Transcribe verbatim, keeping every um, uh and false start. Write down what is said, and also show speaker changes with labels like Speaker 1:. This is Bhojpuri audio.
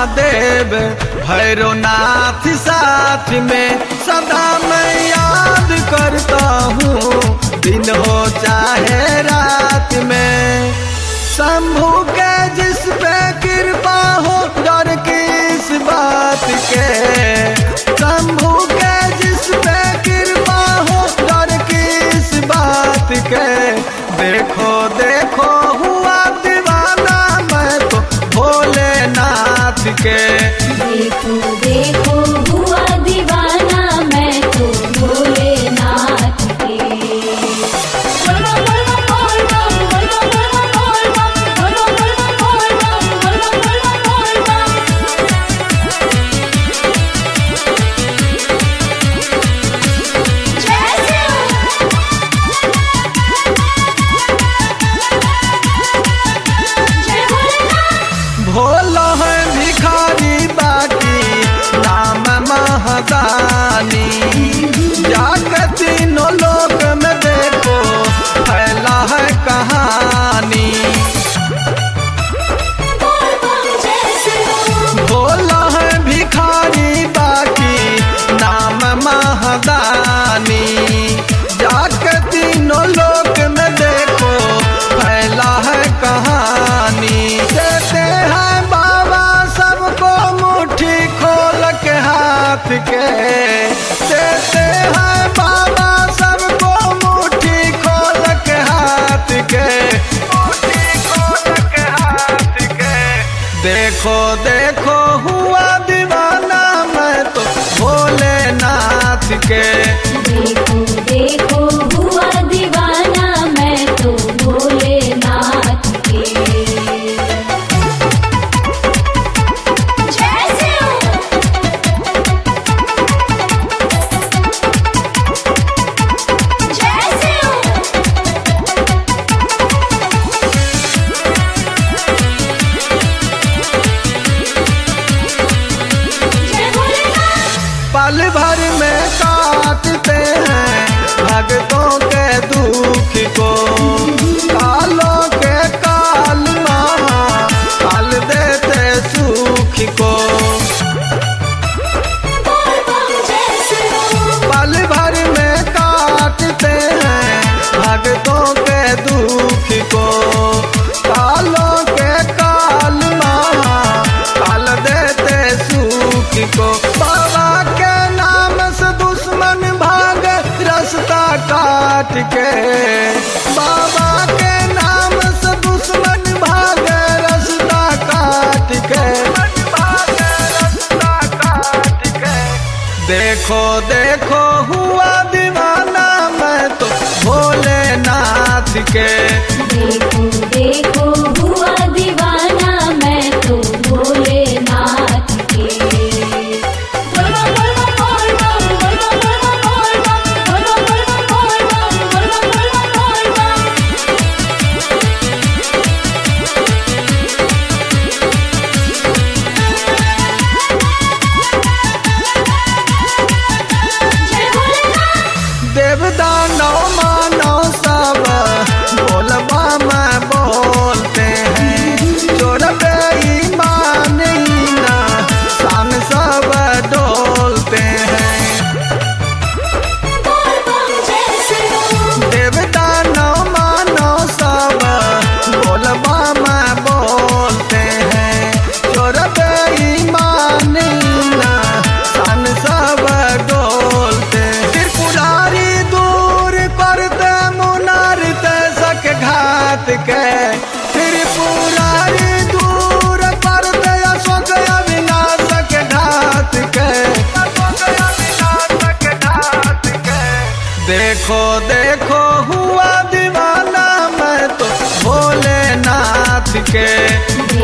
Speaker 1: महादेव भैरवनाथ साथ में सदा मैं याद करता हूँ, दिन हो चाहे रात में। शंभू के जिस पे कृपा हो डर किस बात के, शंभू के जिस पे कृपा हो डर किस बात के। देखो देखो हुआ दीवाना मैं तो भोलेनाथ के।
Speaker 2: देखो देखो हुआ दीवाना मैं तो भोलेनाथ के।
Speaker 1: भोला है भिखारी बाकी नाम महादानी, जाके तीनों लोक में देखो फैला है कहानी। भोला है भिखारी बाकी नाम महादानी, जाके तीनों लोक में देखो फैला है कहानी। देते हैं बाबा सबको मुट्ठी खोल के हाथ के, देते हैं बाबा सबको मुट्ठी खोल के हाथ के, मुट्ठी खोल के हाथ के। देखो देखो हुआ दीवाना मैं तो भोलेनाथ के।
Speaker 2: देखो देखो हुआ दीवाना मैं तो भोलेनाथ के।
Speaker 1: पल भर में काटते हैं भक्तों के दुख को, कालों के काल महा काल देते सुख को। पल भर में काटते हैं भक्तों के दुख को, कालों के काल महा काल देते सुख को। बाबा के नाम से दुश्मन भाग रास्ता काट के, बाबा के नाम से दुश्मन भाग रास्ता काट के, भाग रास्ता काट के। देखो देखो हुआ दीवाना मैं तो भोलेनाथ के।
Speaker 2: देखो देखो हुआ दीवाना मैं तो भोलेनाथ के।
Speaker 1: देवदानव मानव सब बोलबा में बोलते हैं, चोर बेईमान ही ना शान सब डोलते हैं। देवदानव मानव सब बोलबा में बोलते हैं, चोर बेईमान ही ना शान सब डोलते। त्रिपुरारी दूर करते मुनारते सक घात के, त्रिपुरारी दूर करते अशोक अविनाश के घात के, अशोक अविनाश के घात के। देखो देखो हुआ दीवाना मैं तो भोलेनाथ के।